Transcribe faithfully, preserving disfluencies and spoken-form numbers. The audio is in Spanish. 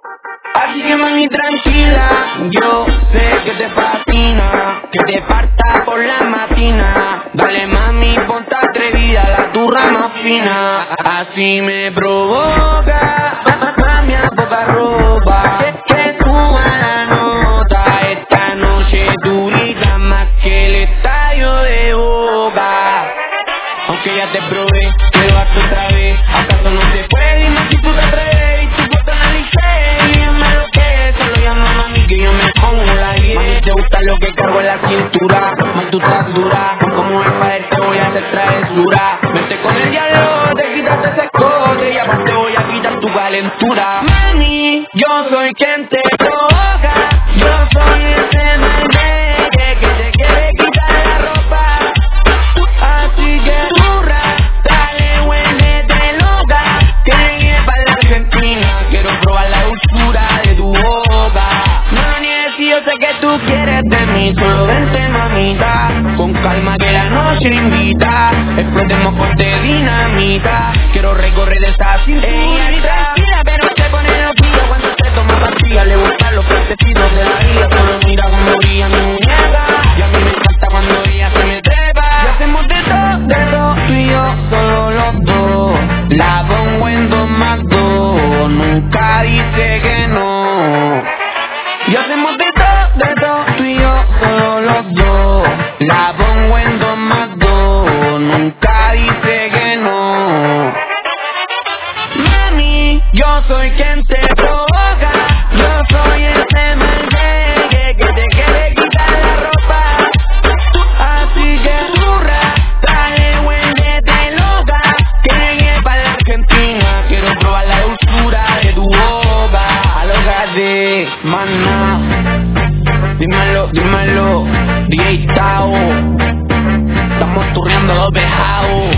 Así que mami tranquila, yo sé que te fascina, que te parta por la matina. Dale mami, ponte atrevida, la turra más fina. Así me provoca, mami a poca ropa, que suba la nota. Esta noche durita más que el estadio de Boca. Aunque ya te probé, quiero darte otra vez. ¿Acaso no se puede? Dime si tú te atreves. Y tu foto analicé y yo me lo que solo llama mami que yo me pongo la diez. Mami, te gusta lo que cargo en la cintura. Más tú estás dura, como el padre te voy a hacer travesura. Vete con el diablo, te quitaste ese escote y aparte voy a quitar tu calentura. Mami, yo soy quien te provoca. Yo soy ese maldito que, que te quiere quitar la ropa. Así que burra, dale huéndete loca. Tienes que ir para la Argentina, quiero probar la dulzura de tu boca. No niegues si yo sé que tú quieres de mí, solo vente mamita, con calma que la noche invita. Explotemos con de dinamita, quiero recorrer esa cintura. Ella es tranquila pero se pone loquilla cuando se toma pastilla. Le gustan los frasecitos de la vida, solo mira como brilla mi muñeca. Y a mí me encanta cuando ella se me trepa. Y hacemos de todo, de todo, tú y yo, solo los dos. La pongo en dos más dos, nunca dice que no. Y hacemos de todo, de todo, tú y yo, solo los dos. La pongo en dos más dos, nunca dice que no. Mami, yo soy quien te provoca. Yo soy ese maldito que, que te quiere quitar la ropa. Así que burra, dale huéndete loca. Tienes que ir para la Argentina, quiero probar la dulzura de tu boca. Alógate, maná, dímelo, dímelo, D J Tao. Estamos turneando los vejados.